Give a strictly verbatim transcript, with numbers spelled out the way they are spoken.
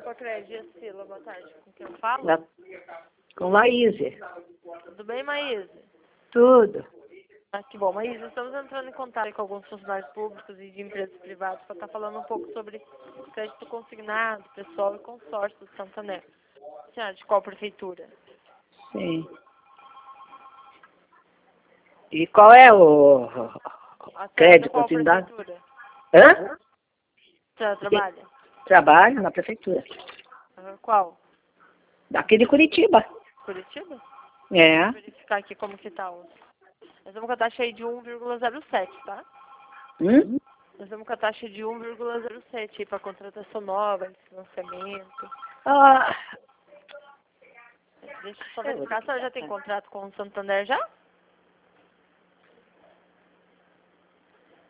Cocrédia Sila, boa tarde. Com quem eu falo? Da- Com Laíse. Tudo bem, Maíse? Tudo. Ah, que bom. Maíse, estamos entrando em contato com alguns funcionários públicos e de empresas privadas para estar falando um pouco sobre crédito consignado, pessoal e consórcio do Santander. Senhora, de qual prefeitura? Sim. E qual é o A senhora crédito de qual consignado? prefeitura? Hã? A senhora trabalha? Trabalho na prefeitura. Ah, qual? Daqui de Curitiba. Curitiba? É. Vou verificar aqui como que tá o... Nós vamos com a taxa aí de um vírgula zero sete, tá? Hum? Nós vamos com a taxa de um vírgula zero sete aí para contratação nova, de financiamento. Ah, Deixa eu só verificar. A senhora já tem contrato com o Santander já?